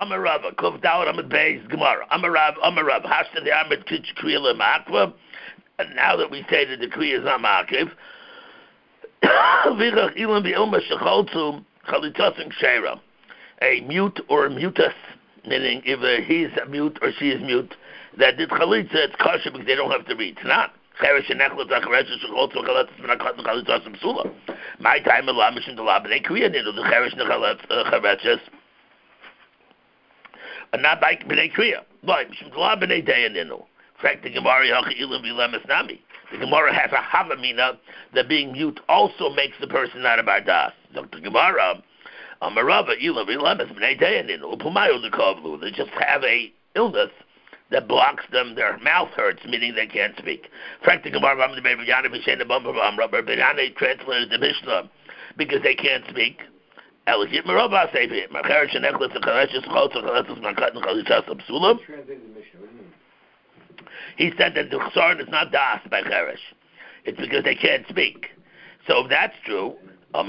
Amarava, Kuf Dawad Amad Beis, Gemara. Amarav, Hashta the Amad Kitch Kriya Makva. And now that we say that the Kriya is not Makiv, Vichach Ilam Bi'ilma Shecholtu Chalitzas and Kshera. A mute or a mutus, meaning if he's a mute or she is mute, that did Chalitza, it's kosher because they don't have to read. It's not. Cheresh and Nechlet HaCheresh Shecholtu Chalitzas Menakot Chalitzas and Psula. My time in Lamish and the Lab, they Kriya Ninu, the Cheresh and Cheresh. And not by B'nai Kriya. Why? Mishum D'la B'nai Dayaninu. In fact, the Gemara Yachi Ilam V'lemes Nami. The Gemara has a Havamina that being mute also makes the person not a Bardas. So the Gemara, Amarava Ilam V'lemes B'nai Dayaninu. Upumayu L'Kovlu. They just have a illness that blocks them. Their mouth hurts, meaning they can't speak. In fact, the Gemara B'nai translated the Mishnah because they can't speak. He said that the Chsaron is not das by Cheresh. It's because they can't speak. So if that's true, the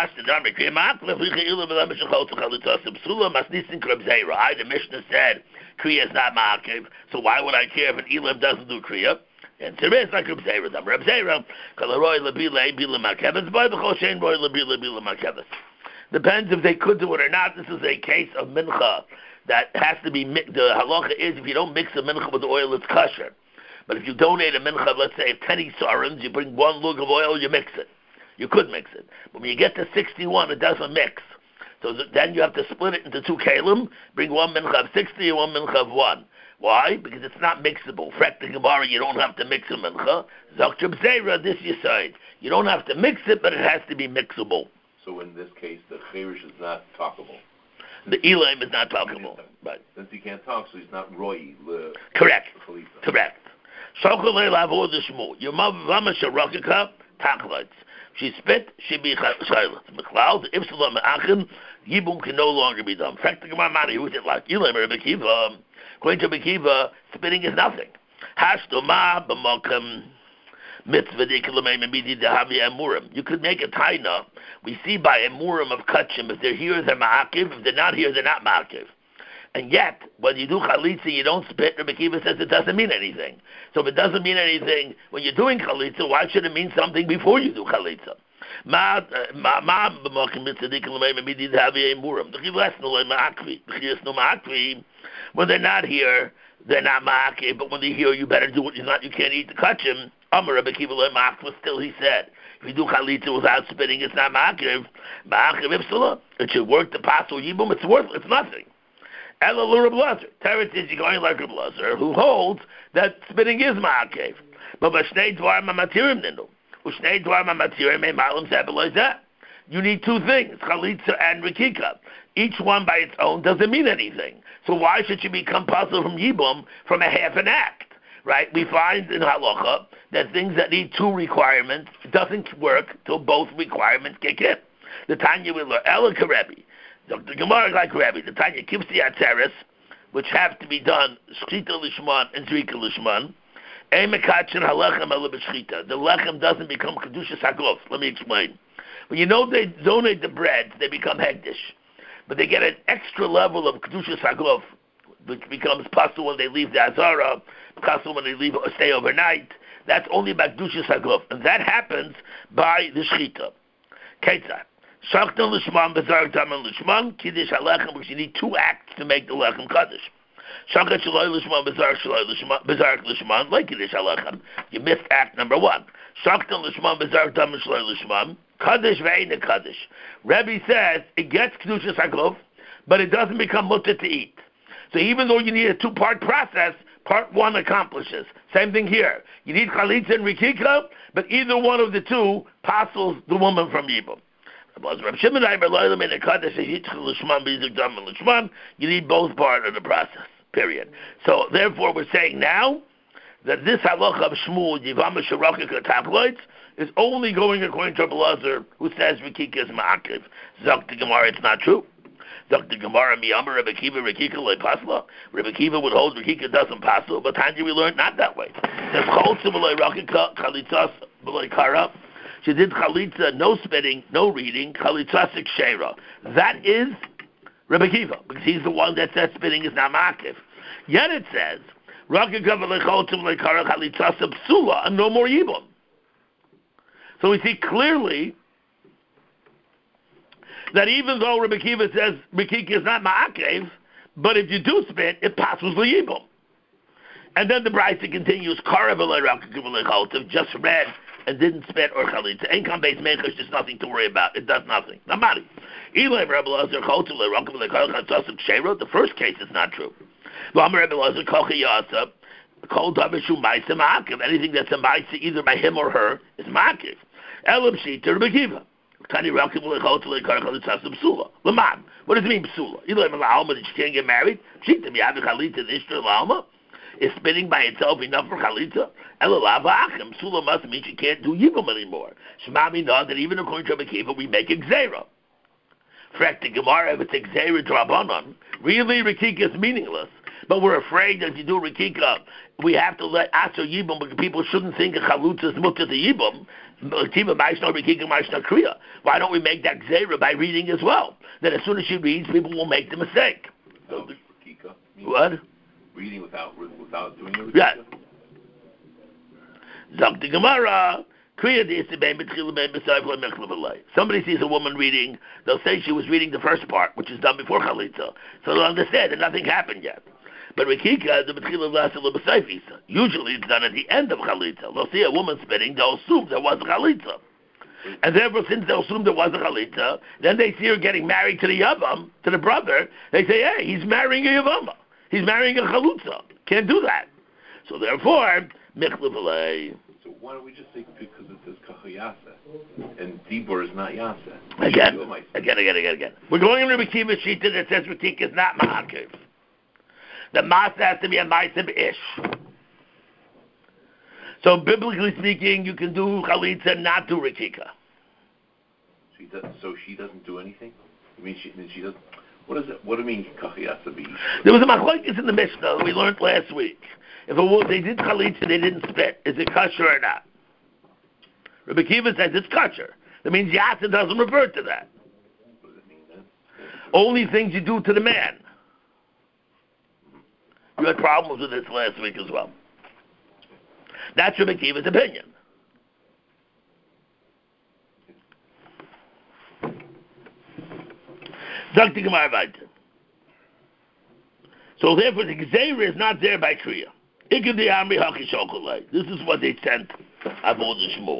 Mishnah said Kriya is not Ma'akev, so why would I care if an Elam doesn't do Kriya? And there is like Reb Zera. Reb Zera, depends if they could do it or not. This is a case of mincha that has to be mixed. The halacha is if you don't mix a mincha with the oil, it's kosher. But if you donate a mincha, let's say 10 sarans, you bring one lug of oil, you mix it. You could mix it. But when you get to 61, it doesn't mix. So then you have to split it into 2 kalim, bring one mincha of 60 and one mincha of 1. Why? Because it's not mixable. Frek the Gemara, you don't have to mix a mincha. Zaktrib Zera, this you say. You don't have to mix it, but it has to be mixable. So in this case, the cherish is not talkable. The Elam is not talkable. Right. Since he can't talk, so he's not roy. Correct. Correct. Your mama sharakaka taklets. She spit, she be silent. McLeod, Ipsilon Achim, Yibum can no longer be done. In fact, the Gemara who is it like Elam or Bekiva? According to Bekiva, spitting is nothing. Hashtoma b'makam. You could make a taina. We see by emurim of kachim, if they're here, they're ma'akiv. If they're not here, they're not ma'akiv. And yet, when you do chalitza, you don't spit. Rabbi Kiva says it doesn't mean anything. So if it doesn't mean anything when you're doing chalitza, why should it mean something before you do chalitza? When they're not here, they're not ma'akiv. But when they're here, you better do what you're not. You can't eat the kachim. Amar Rabbi Kiva was still, he said, if you do chalitza without spitting, it's not ma'akiv. Ma'akiv ipsala. It should work to pasul yibum. It's worthless. It's nothing. Ela Rabbi Lazar. Teretz is going like Rabbi Lazar, who holds that spitting is ma'akiv. But b'shnei dvar ma'matirim ninu. U'shnei dvar ma'matirim me'malim sebelozeh. You need 2 things, chalitza and rikika. Each one by its own doesn't mean anything. So why should you become pasul from yibum from a half an act? Right? We find in halacha that things that need 2 requirements doesn't work till both requirements kick in. The Tanya will learn Ela Karebi. The Gemara like Rebbe. The Tanya Kivsi Atzeres, which have to be done Shchita Lishman and Zrika Lishman. Emekachin Halechem Ela B'Shchita. The lechem doesn't become Kedusha Sakov. Let me explain. When you know they donate the bread, they become Hegdish. But they get an extra level of Kedusha Sakov, which becomes pasul when they leave the Azara, pasul when they stay overnight. That's only by Kedusha Saguf. And that happens by the Shechita. Ketzah. Shachtan Lishman, Bezark Taman Lishman, Kiddush HaLechem, because you need 2 acts to make the Lechem Kaddish. Shachat Shaloi Lishman, Bezark Lishman, like Kiddush HaLechem. You missed act number 1. Shachtan Lishman, Bezark Taman Shaloi Lishman, Kaddish Ve'ena Kaddish. Rebbe says it gets Kedusha Saguf, but it doesn't become mutter to eat. So even though you need a 2-part process, part 1 accomplishes. Same thing here. You need chalitza and rikika, but either one of the 2 passes the woman from Yibum. You need both parts of the process, period. So therefore we're saying now that this halacha of Shmuel, Yivama Sharakika tabloids, is only going according to Rabbi Lazar, who says rikika is ma'akiv. Zok the Gemara, it's not true. Dr. Gemara Miyama Rebbe Kiva Rekika Le Pasla. Rebbe Kiva would hold Rekika doesn't pasla, but Tanya we learned not that way. Says Cholza B'loi Rakika Chalitzas B'loi Kara. She did Chalitza, no spitting, no reading, Chalitzas Shera. That is Rabbi Kiva, because he's the one that said spitting is not makif. Yet it says, and no more yibum. So we see clearly that even though Rabbi Kiva says Rikika is not ma'akev, but if you do spit, it passes the yibum. And then the Brisa continues, just read and didn't spit or chalitza. Income based makers, just nothing to worry about. It does nothing. Namari. The first case is not true. Anything that's a maisa either by him or her is makiv. Elam shita Rabbi Kiva. What does it mean, psula? That she can't get married? Is spitting by itself enough for chalitza? Psula must mean she can't do yibum anymore. Shemami know that even according to Rabbi Kiva, we make a gzeira. Frek the Gemara, if it's a gzeira drabanan, really Rikika is meaningless. But we're afraid that if you do Rikika, we have to let Aser Yibum, because people shouldn't think of Chalutza as much as a Yibum. Why don't we make that Gzeira by reading as well? That as soon as she reads, people will make the mistake. What? Reading without doing a Rikika? Yeah. Zok the Gemara. Somebody sees a woman reading, they'll say she was reading the first part, which is done before Chalitza. So they'll understand that nothing happened yet. But Rikika, usually it's done at the end of Chalitza. They'll see a woman spitting, they'll assume there was a Chalitza. And therefore, since they'll assume there was a Chalitza, then they see her getting married to the Yavam, to the brother, they say, hey, he's marrying a Yavama. He's marrying a Chalutza. Can't do that. So therefore, Miklavale. So why don't we just say because it says Kachayasa and Dibur is not Yasa? Again. We're going in Rabbi Kiva Shita that says Rikika is not Ma'akiv. The Masa has to be a Ma'asib Ish. So biblically speaking, you can do Chalitza and not do Rikika. So she doesn't do anything? I mean, she doesn't. What is it? What do you mean Kachayasa be? There was a machlokes in the Mishnah we learned last week. If they did Chalitza, they didn't spit. Is it kosher or not? Rabbi Kiva says it's kosher. That means Yasa doesn't revert to that. What does it mean then? Only things you do to the man. You had problems with this last week as well. That's Rabbi Kiva's opinion. So therefore the Gzeira is not there by Kriya. This is what they sent Avodah Shmuel.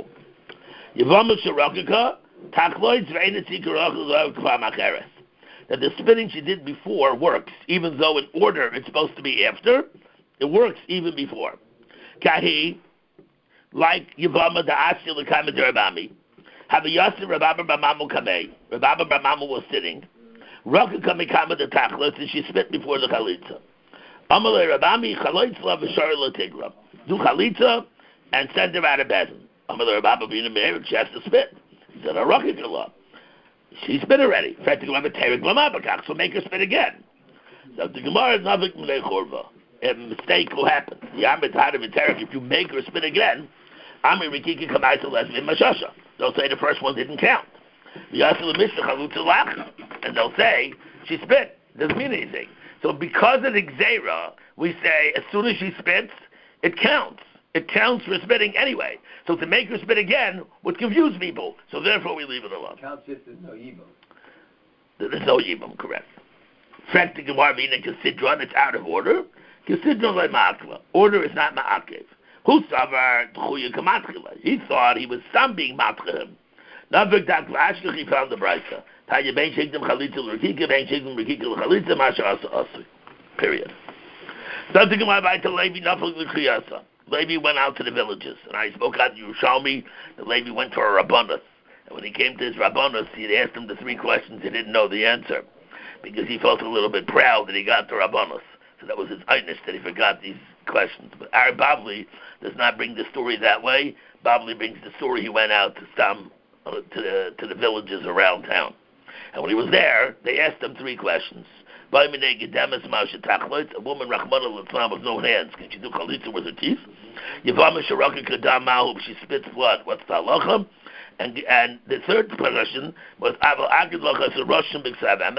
That the spitting she did before works, even though in order it's supposed to be after, it works even before. Kahi, like Yavama da Asya L'Kama Derabami, have a Yasir Rababa Bamamu Kamei. Rababa Bamamu was sitting. Raka Kamikama the Tachlis, and she spit before the Chalitza. Amalei Rabami Chalitza V'Shar L'Tigra. Do Chalitza and send her out of Bezin. Amalei Rababa being a marriage, she has to spit. He said, Raka Kala. She spit already. So make her spit again. So the Gemara is nothing M'nei Chorva. A mistake will happen. If you make her spit again, they'll say the first one didn't count. And they'll say she spit. Doesn't mean anything. So because of the Gzeira, we say as soon as she spits, it counts. It counts for spitting anyway. So to make her spit again would confuse people. So therefore we leave it alone. It counts if there's no yibum. There's no yibum, correct. Frek the Gemara being a Kesidron, it's out of order. Kesidron like Ma'akla. Order is not Ma'akiv. Who savar T'chuya Kamatchila? He thought he was some being Matchim. Navik Dak Lashkach, he found the Brisa. Tanya Ben Shekdim Chalitza L'Rikika, Ben Shekdim Rikika L'Chalitza, Masha Asa Asu. Period. Something in my mind to Levi Nafal L'Kriyasa. Levi went out to the villages, and I spoke out to Yerushalmi that Levi went to a Rabbanus. And when he came to his Rabbanus, he asked him the 3 questions he didn't know the answer, because he felt a little bit proud that he got the Rabbanus. So that was his einish, that he forgot these questions. But our Bavli does not bring the story that way. Bavli brings the story he went out to Stam, to the villages around town. And when he was there, they asked him 3 questions. A woman, Rachmana L'Tzlam, with no hands, can she do chalitza with her teeth? Yavama Sharaka Kadam Mahu, she spits blood. What's the halacha? And the third question was Aval Agid Lacha Saroshim B'Ksav Emes.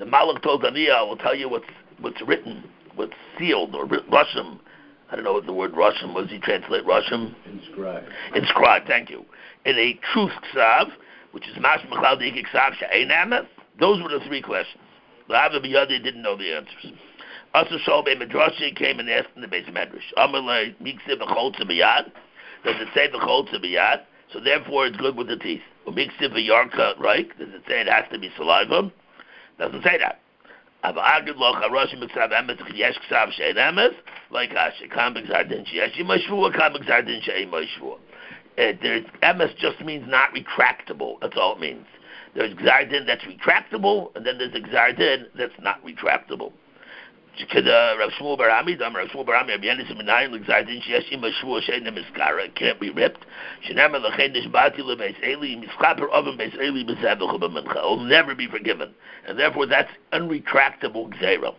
The Malach told Aniya, I will tell you what's written, what's sealed, or Russian. I don't know what the word Russian was. He translate Russian? Inscribed. Inscribed, thank you. In a truth ksav, which is Mash Mechlal Deik Ksav She'ein Emes. Those were the three questions. The Abba B'Yadi didn't know the answers. Asa Shol Bei Midrashi came and asked in the base Medrash. Amalei Miksiv V'Cholza B'Yad. Does it say V'Cholza B'Yad? So therefore it's good with the teeth. Umiksiv V'Yarka, right? Does it say it has to be saliva? Doesn't say that. Avagid Loch Arashi Miksav Emes Yesh Ksav She'ein Emes. Like Asher Kam B'Gzar Din She'esh Yimashvua Kam B'Gzar Din She'ein Mashvua. Emes just means not retractable. That's all it means. There's Gzar Din that's retractable, and then there's a Gzar Din that's not retractable. Rav Shmuel Barami, Rav Shmuel Barami, Rabbi Yenis Minayin, Gzar Din She'esh Yimashvua She'ein Miskara. It can't be ripped. Shenema L'chein Nishbati L'Beis Eli Mischaper Oven Beis Eli B'Zevach U'B'Mincha. It will never be forgiven, and therefore that's unretractable Gzera.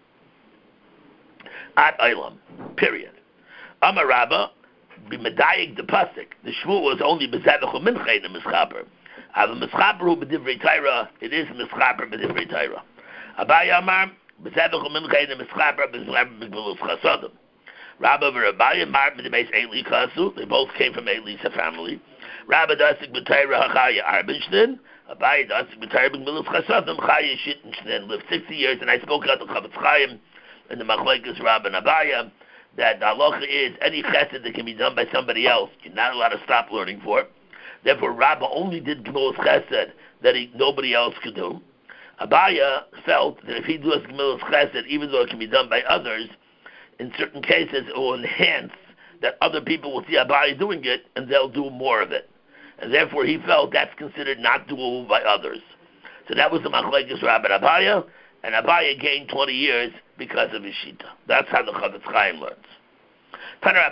At Eilam. Period. Amar Rabba. B'medayik the pasuk. The shvuah was only b'zevach u'mincha in the mischaper. Ava mischaper hu b'divrei Torah. It is mischaper b'divrei Torah. Abaye Amar b'zevach u'mincha in the mischaper b'zevach b'gvulos chasadim. Rabba v'Abaye Mar b'debeis Eli kasu. They both came from Eli's family. Rabba dasik b'Torah hachaya arbin. Abaye dasik b'Torah b'gvulos chasadim. Chaya shitn lived 60 years, and I spoke out the Chavetz Chaim in the Machlekes Rabba and Abaye. That the halacha is any chesed that can be done by somebody else, you're not allowed to stop learning for. Therefore, Rabbah only did Gemilas chesed that nobody else could do. Abaya felt that if he does Gemilas chesed, even though it can be done by others, in certain cases it will enhance that other people will see Abaya doing it and they'll do more of it. And therefore, he felt that's considered not doable by others. So that was the Machlekes Rabbah and Abaya, and Abaya gained 20 years because of his shita. That's how the Chavetz Chaim learns. There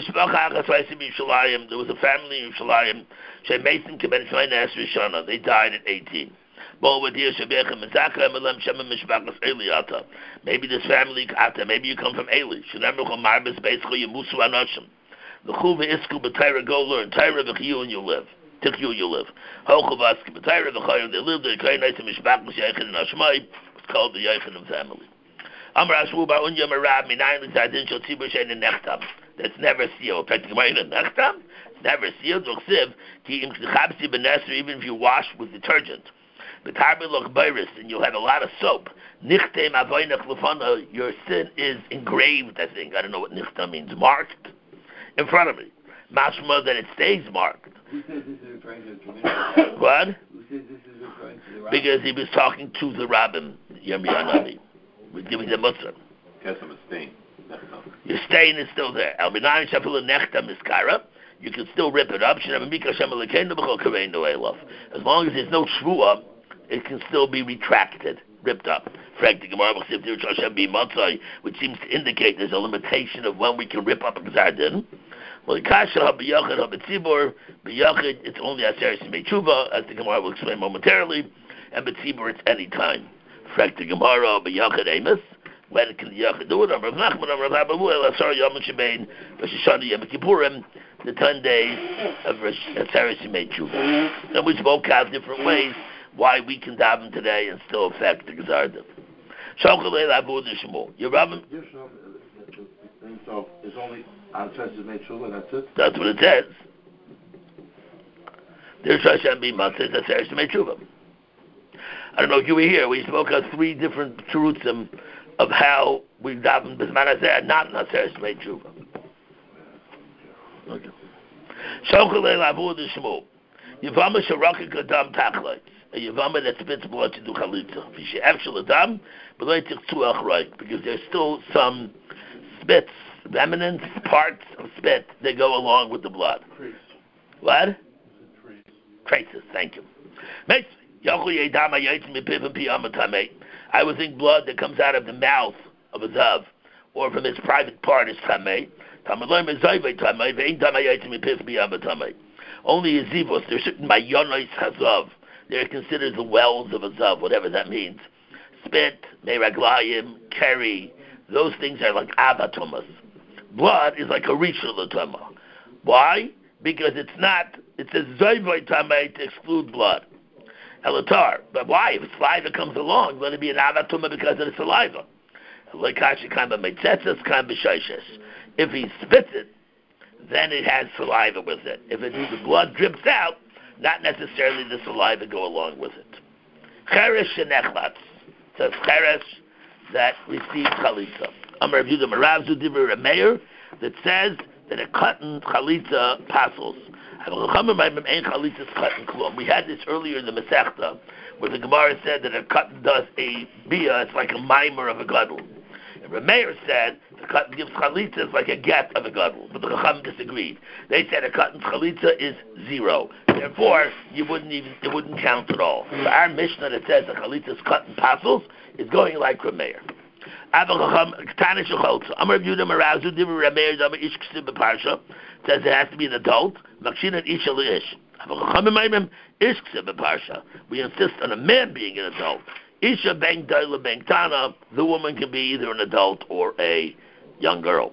was a family in Yerushalayim. They died at 18. Maybe this family, maybe you come from Eli. Go learn. And you live. You live. They lived in it's called the Yechanim family. That's never sealed. It's never sealed. Even if you wash with detergent. And you'll have a lot of soap. Your sin is engraved, I think. I don't know what nichta means. Marked in front of me. Mashma that it stays marked. Who says this is referring to the community? What? Who says this is referring to the rabbin? Because he was talking to the rabbin, Yirmiyah Navi. We're giving the Muslim. Kesem is stain. Your stain is still there. You can still rip it up. As long as there's no shvuah, it can still be retracted, ripped up. Which seems to indicate there's a limitation of when we can rip up a Gzar Din. Well, it's only Aseres Yemei Tshuva, as the Gemara will explain momentarily, and B'tzibur it's any time. Frek the Gemara, B'yachid Amos, when can the Yachid do it? Rav Nachman, Rav Abahu, El Asar Yom Shebein, Rosh Hashanah Yom Kippurim, the 10 days of Aseres Yemei Tshuva. And we spoke out different ways why we can daven today and still affect the Gzar Din. Shochalei Lavu Nishmo. Your Rabbin? So it's only Aseres Yemei Tshuva, that's it? That's what it says. There's Hashem be Matzah, Aseres Yemei Tshuva. I don't know if you were here. We spoke of 3 different terutzim of how we daven Bisman Aseh, not in Aseres Yemei Tshuva. Okay. Shochalei Lavu Nishmo. Yavama Sharaka Kadam Tachlai. A Yavama that spits blood to do Chalitza. Adam, because there's still some spits, remnants, parts of spit that go along with the blood. Trace. What? Traces, thank you. I would think blood that comes out of the mouth of a zav or from his private part is tamei. Only a zivos. There's certain mayonos hazav. They're considered the wells of a zav, whatever that means. Spit, meraglayim, keri, those things are like avatomas. Blood is like a rishon l'tama. Why? Because it says zayvay tamei to exclude blood. Elatar. But why? If saliva comes along, let it be an avatuma because of the saliva. If he spits it, then it has saliva with it. If the blood drips out, not necessarily the saliva go along with it. Cheresh shenechlatz. Says cheresh that received chalitza. Amar Rav Yehuda Marav Zudiver Meir that says that a cotton chalitza passes. We had this earlier in the Masechta, where the Gemara said that a cotton does a bia, it's like a mimer of a gadol. And Rameir said the cotton gives chalitza, it's like a get of a gadol. But the Chacham disagreed. They said a cotton chalitza is 0. Therefore, it wouldn't count at all. So our Mishnah that says the chalitza's cotton passes is going like Rameir. Says it has to be an adult. We insist on a man being an adult. Isha bang daila bang tana, the woman can be either an adult or a young girl.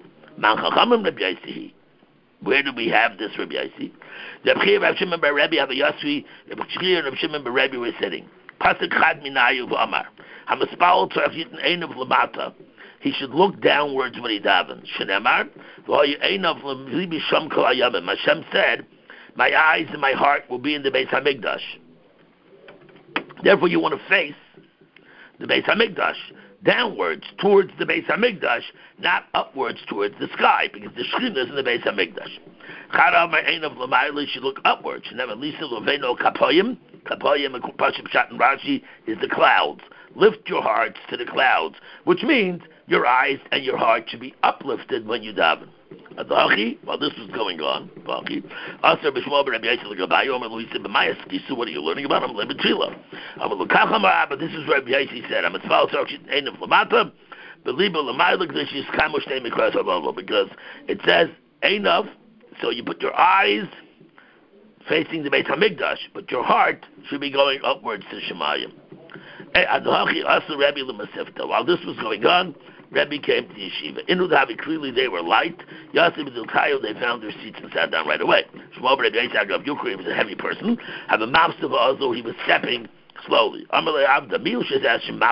Where do we have this Rabbi Yossi? Rav Shimon bar Rebbe, Rabbi Yossi, Rabbi Shimon and Rav Shimon bar Rebbe were sitting. Pasuk chad minayu v'amar. Hamaspal tzarach yitin einav lamata. He should look downwards when he davens. Shenemar v'hoyu einav l'libi sham kol hayamim. Hashem said, my eyes and my heart will be in the Beis Hamikdash. Therefore, you want to face the Beis Hamikdash downwards towards the Beis Hamikdash, not upwards towards the sky, because the Shekhinah is in the Beis Hamikdash. Charav ma'einav l'mayli should look upwards. Shenemar lisa l'veino kapoyim. Kapoyim and Pashim Shat and Rashi is the clouds. Lift your hearts to the clouds, which means your eyes and your heart should be uplifted when you daven. While this was going on, what are you learning about? But this is what Rabbi Yossi said. Because it says Einav, so you put your eyes facing the Beit HaMikdash, but your heart should be going upwards to Shemayim. While this was going on, Rebbe came to the yeshiva. In Udhavi, clearly they were light. Yosef and Zilkayo, they found their seats and sat down right away. Shmuel Rebbe Yitzhak of Yukri was a heavy person. Have a mouth of although he was stepping slowly. Amalei Avda Milush asked him,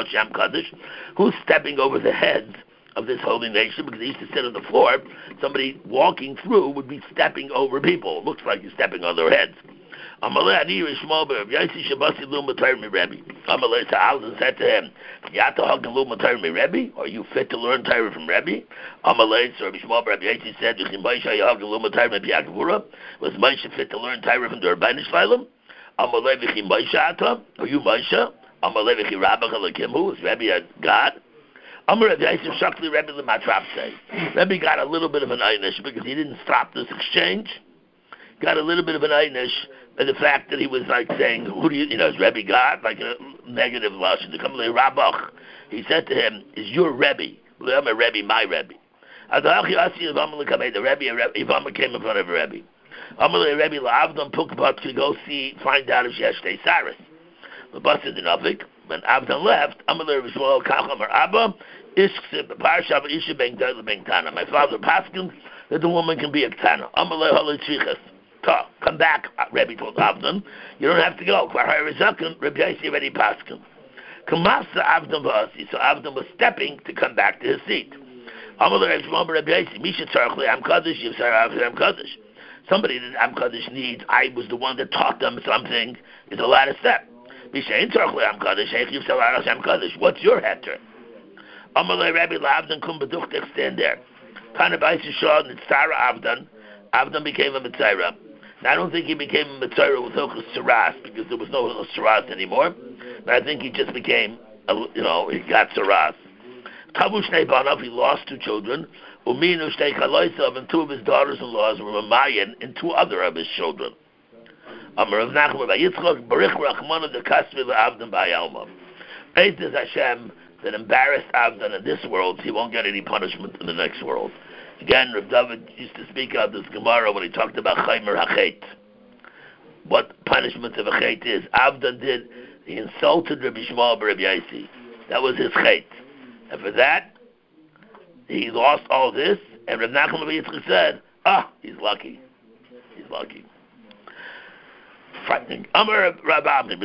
who's stepping over the heads of this holy nation? Because they used to sit on the floor. Somebody walking through would be stepping over people. It looks like he's stepping on their heads. Amalei Ani Shmuel Rebbe Shabasi Lum Matar Mi Rebbe. Amalei Sa'alzan said to him, Yata Hagan Lum Matar Mi Rebbe? Are you fit to learn Torah from Rebbe? Amalei Rabbi Shmuel Rebbe Yossi said, V'chim Moshe Hagan Lum Matar Mi Piakvura? Was Moshe fit to learn Torah from the Rabbeinu Shlalem? Amalei V'chim Moshe Ata? Are you Moshe? Amalei V'chim Rabbach Alakimu? Is Rebbe a God? Amar Rebbe Yossi Shakli Rebbe L'Matrapse. Rebbe got a little bit of an einish because he didn't stop this exchange. Got a little bit of an einish. And the fact that he was like saying, who do you, is Rebbe God? Like a negative lashon. To come to Rabbach, he said to him, is your Rebbe? I'm a Rebbe, my Rebbe. The Rebbe, Ivama came in front of a Rebbe. Amalei Rebbe la'avdam pukbat to go find out if she has shtei saris. The bus is in Avik. When Avdam left, Amalei Rebbe Shmuel Kacham or Abba, Ishksib, Parshav, Isha Ben Gdel Ben Tana. My father Paskin that the woman can be a Tana. Amalei Halei Tzrichas. Come back, Rebbe told Avdam. You don't have to go. Rebbe Yossi already Paskin. Kamasa Avdam Vasi. So Avdam was stepping to come back to his seat. Amalei Rebbe Yossi. Misha Tzarchli Am Kaddish. Yivsar Am Kaddish. Somebody that Am Kaddish needs. I was the one that taught them something. Is a lot of step. Misha Ein Tzarchli Am Kaddish. Yivsar Am Kaddish. What's your heter? Amalei Rebbe Avdam Kum Beduchtek. Stand there. Panabaisi Shah Nitzara Avdam. Avdam became a Mitzayra. Now, I don't think he became a Mitzayra with Hilchos Saras because there was no Hilchos Saras anymore. But I think he just became, he got Saras. Tavu Shnei Banav, he lost 2 children. Uminu Shnei Chaloisav, and 2 of his daughters-in-laws were Mamayan and 2 other of his children. Amar Rav Nachman Bar Yitzchak, Barich Rachmana de Kasvi le'Avdam ba'Yalma. Praise is Hashem that embarrassed Avdam in this world, he won't get any punishment in the next world. Again, Rav David used to speak out this Gemara when he talked about Chaymer HaChet. What punishment of a Chet is. Avdam did, he insulted Rabbi Shmuel Bar Rabbi Yossi. That was his Chet. And for that, he lost all this, and Rav Nachman Bar Yitzchak said, he's lucky. He's lucky. frightening. Amar Rabbi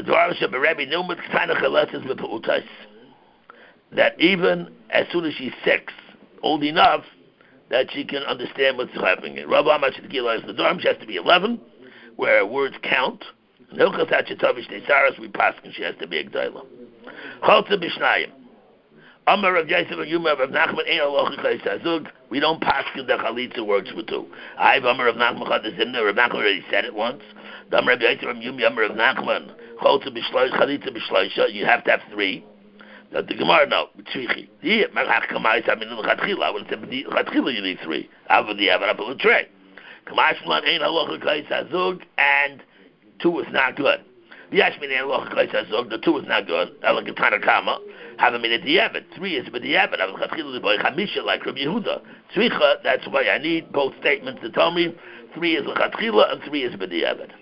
that even as soon as she's 6, old enough that she can understand what's happening. Rabbi Amar Shadgila is the dorm. She has to be 11, where words count. Hilchas Hachetavish Nesaras, we pass, and she has to be a gdayla. Chalta Bishnayim. Amar Rav Yosef Yuma Rav Nachman Ein Aloch Chayis Hazug. We don't pass in the chalitza works for 2. I've Amar Rav Nachman Chadazimna. Rav Nachman already said it once. Amar Rav Yosef Yuma Amar Rav Nachman Chalta Bishloish Chalitza Bishloisha. You have to have 3. That the Gemara no Tzrichi. The Malach Kamais I mean the Chatchila. I would say the Chatchila you need 3. Avod the Avod Apol Trey. Kamais Shlan Ein Aloch Chayis Hazug, and 2 is not good. Yashmin Ein Aloch Chayis Hazug. The 2 is not good. Elakatana Kama. Have a minute the Evid. 3 is with the Evid. I have Chatchila Boy Chamisha like Rabbi Yehuda. Tzricha. That's why I need both statements to tell me 3 is Chatchila and 3 is with the Evid.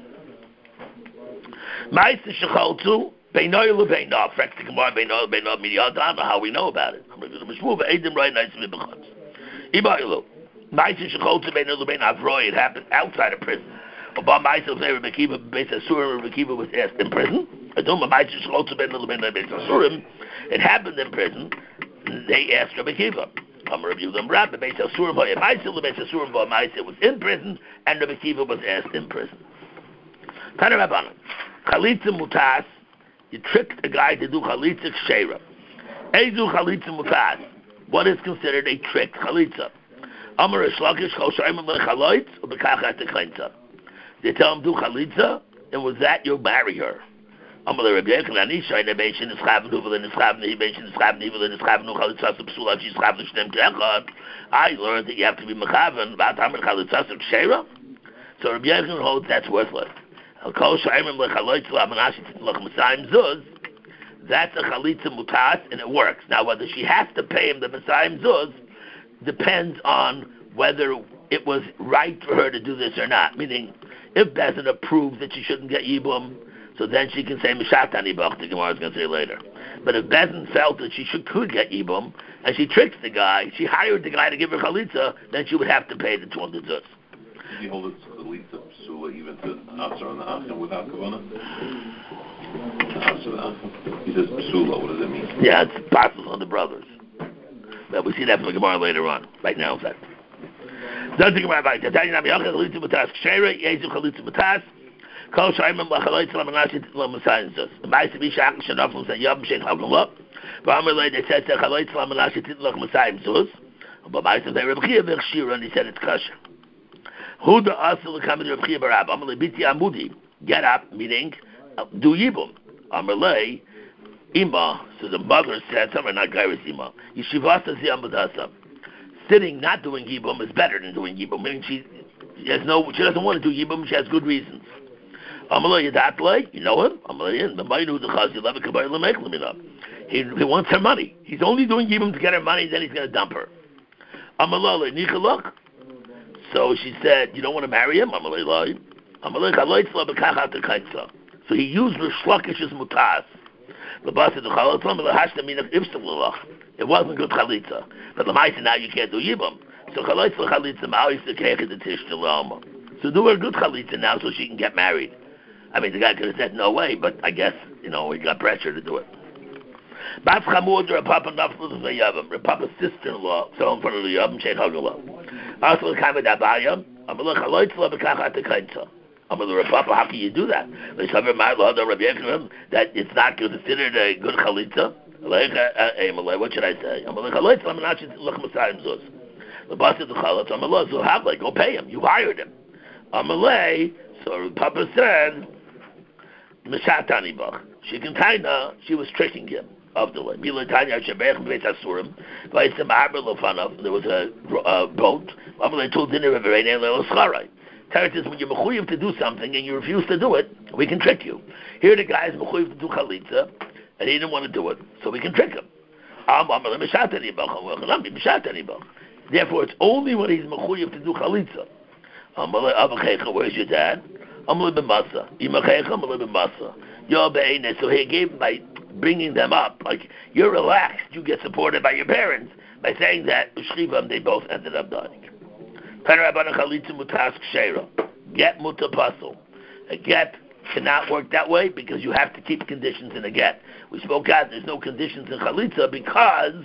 Mais Shechaltu. Beinoy lebeinoy, fractic gemara beinoy lebeinoy midiyad. I don't know how we know about it. I'm going to move. Eidim right nice mibbachats. Ibaylo, ma'aser shechol to beinoy lebeinoy avroy. It happened outside of prison. About ma'aser of Rebbe Kiva, Beis Asurim, Rebbe Kiva was asked in prison. Adoma ma'aser shechol to beinoy lebeinoy Beis Asurim. It happened in prison. They asked Rebbe Kiva. I'm going to review them. Rabbi Beis Asurim, ma'aser lebeis Asurim, ma'aser was in prison, and Rebbe Kiva was asked in prison. Tana Rabbanan, chalitza mutas. You tricked a guy to do chalitza kshera. Eizu chalitza mutas. What is considered a tricked chalitza? Amar Shlakish chol shayim lechalotz ubekachat techeinza. They tell him do chalitza, and with that you'll marry her. Amar Rabbi Yechon ani shayne beishin is chaven uvel is chaven he beishin is chaven uvel is chaven chalitza subsula she's chaven shnem kechad. I learned that you have to be mechaven about Amar chalitza kshera. So Rabbi Yechon holds that's worthless. That's a chalitza mutas, and it works. Now, whether she has to pay him the Messiah Zuz depends on whether it was right for her to do this or not. Meaning, if Bezin approves that she shouldn't get Yibum, so then she can say Mishat Anibach, the Gemara is going to say later. But if Bezin felt that she could get Yibum, and she tricks the guy, she hired the guy to give her chalitza, then she would have to pay the 200 Zuz. Did he hold it chalitza psula even to Asar on the Achim without Kavanah? Asar the Achim. He says psula. What does it mean? Yeah, it's possible on the brothers. But we see that from the Gemara later on. Right now, in fact. Does the Gemara back? Tanya Nabi Yachad chalitza b'tas kshera yezu chalitza b'tas kol shayim b'chalitza l'manashit l'masayinzus. The Ma'aseh Bishak Shanafim said Yom Sheikh Hagelot. V'amalei they said chalitza l'manashit l'masayinzus. But Ma'aseh they Rebbe Chia v'chshira, and he said it's kosher. Who the asel coming to Rav Chia Barab? Amalei biti amudi. Get up, meaning do yibum. Amalei ima. So the mother said, "Some are not gairis ima. Yeshivasa ziyambadasa. Sitting, not doing yibum is better than doing yibum. Meaning she doesn't want to do yibum. She has good reasons. Amalei yadatlei. You know him. Amalei in the maynu the chaz yelav kabayir lemek lemina. He wants her money. He's only doing yibum to get her money. Then he's going to dump her. Amalei nichalok. So she said, you don't want to marry him? So he used Rish Lakish's mutas. It wasn't good chalitza. But the Maisa now you can't do yibam. So so do her good chalitza now so she can get married. I mean, the guy could have said no way, but I guess, he got pressure to do it. Bas Chamud, Rapapa Naflu of the Yavam, Rapapa's sister-in-law, fell in front of the Yavam, Sheikh Hagellah. Also, Kamed Abayam, Amalek Haloitzla Bekachat Kainza. Amalek Rapapa, how can you do that? They suffer my law, Rabbi Yechon, that it's not considered a good chalitza. What should I say? Amalek Haloitzla Menachet Lach Masayim Zuz. The boss of the Chalatz, Amalek, so have go pay him. You hired him. Amalek, so Papa said, Meshatani Bach. She was tricking him. There was a boat. They told dinner of Teretz is when you're mechuyev to do something and you refuse to do it, we can trick you. Here the guy is mechuyev to do chalitza and he didn't want to do it, so we can trick him. Therefore, it's only when he's mechuyev to do chalitza. Where's your dad? So he gave by bringing them up, like you're relaxed, you get supported by your parents by saying that they both ended up dying. Get mutapasul, get cannot work that way because you have to keep conditions in a get. We spoke out there's no conditions in chalitza because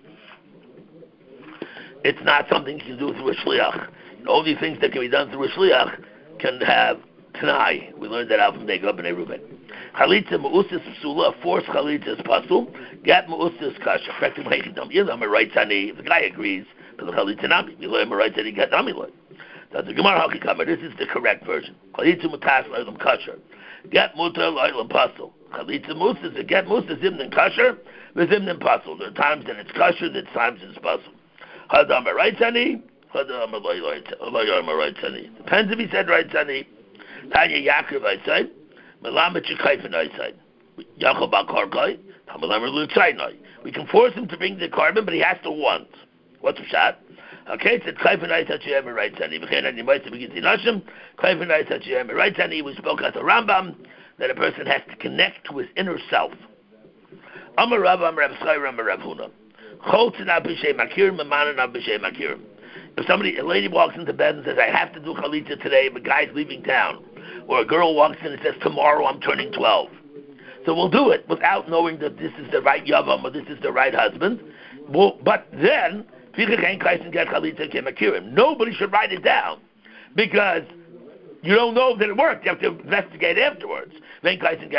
it's not something you can do through a shliach. The only things that can be done through a shliach can have tanai. We learned that out from Jacob and Reuben. Chalitza meusis psula, forced chalitza is pasul. Get meusis kasha. Effectively, I'm a right tani. If the guy agrees, but the chalitza nami. We learn a right tani get nami loy. That's the Gemara Hakikama. This is the correct version. Chalitza mutas loylam kasher. Get mutar loylam pasul. Chalitza meusis. The get meusis zimnin kasher. V'zimnin pasul. There are times that it's kasher. There are times it's pasul. Hadam a right tani. Hadam a right tani. Depends if he said right tani. Tanya Yaakov I said. Melamed Shekayfen I said. Yaakov Bakarkai. Tamalamar Lutzayna. We can force him to bring the carbon, but he has to want. What's the shot? Okay, it said Kayfen I said you have a right tani. Kayfen I said you have a right tani. We spoke at the Rambam that a person has to connect to his inner self. Amar Rav Amar Rav Schai Amar Rav Huna. If a lady walks into bed and says, I have to do chalitza today, but guy's leaving town, or a girl walks in and says, tomorrow I'm turning 12. So we'll do it without knowing that this is the right yavam or this is the right husband. But then, nobody should write it down because you don't know that it worked. You have to investigate afterwards. Because the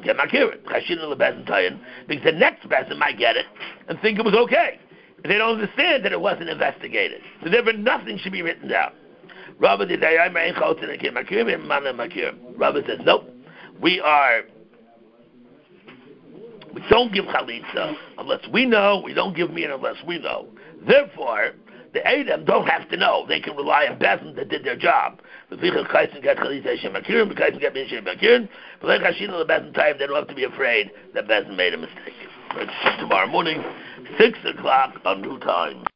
next person might get it and think it was okay. And they don't understand that it wasn't investigated. So therefore nothing should be written down. Rabbi says, nope. We don't give chalitza unless we know. We don't give meat unless we know. Therefore, the Adam don't have to know. They can rely on Bezin that did their job. But they don't have to be afraid that Bezin made a mistake. Tomorrow morning, 6 o'clock on new time.